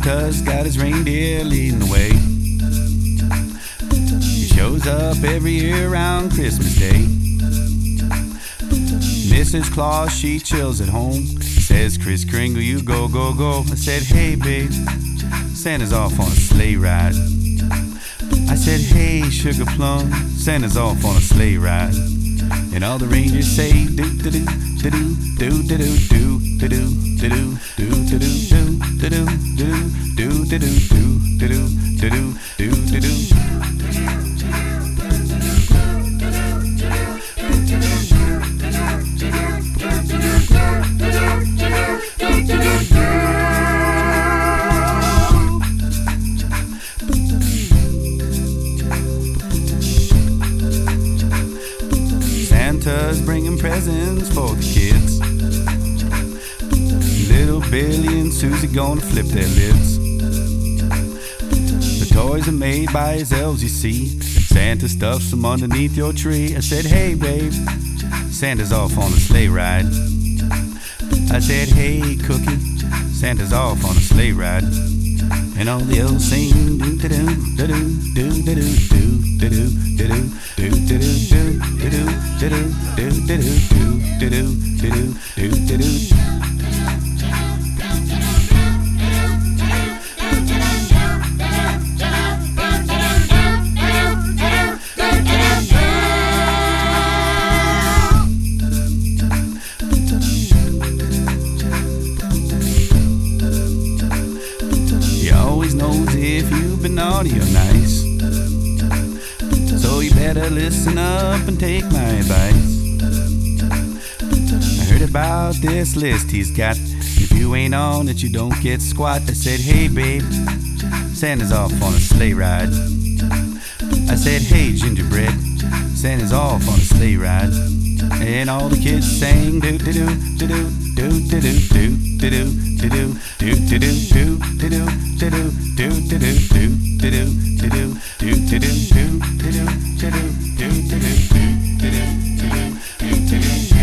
Santa's got his reindeer leading the way. He shows up every year around Christmas Day. Mrs. Claus, she chills at home. Says, Kris Kringle, you go, go, go. I said, hey, babe, Santa's off on a sleigh ride. I said, hey, Sugar Plum, Santa's off on a sleigh ride. And all the reindeers say, do-do-do, do-do, do-do-do, do-do-do, do-do, do-do-do, do-do-do, do-do-do, do-do-do, do-do-do, do-do-do. Santa's bringing presents for the kids. Little Billy and Susie gonna flip their lids. The toys are made by his elves, you see. Santa stuffs them underneath your tree. I said, hey, babe, Santa's off on a sleigh ride. I said, hey, Cookie, Santa's off on a sleigh ride. And all the elves sing do-do-do, do-do, do-do-do, do-do-do, do-do, do-do-do, do-do-do, do-do-do, do-do-do, do-do-do, do-do-do. Knows if you've been naughty or nice, so you better listen up and take my advice. I heard about this list he's got. If you ain't on it, you don't get squat. I said, hey, babe, Santa's off on a sleigh ride. I said, hey, Gingerbread, Santa's off on a sleigh ride. And all the kids sang do-do-do, do-do, do-do-do, do-do-do, do-do, do-do-do, do-do-do, do-do, do-do, do-do-do, do-do-do, do-do, do-do-do, do-do-do, do-do-do, do-do-do, do-do-do, do-do-do.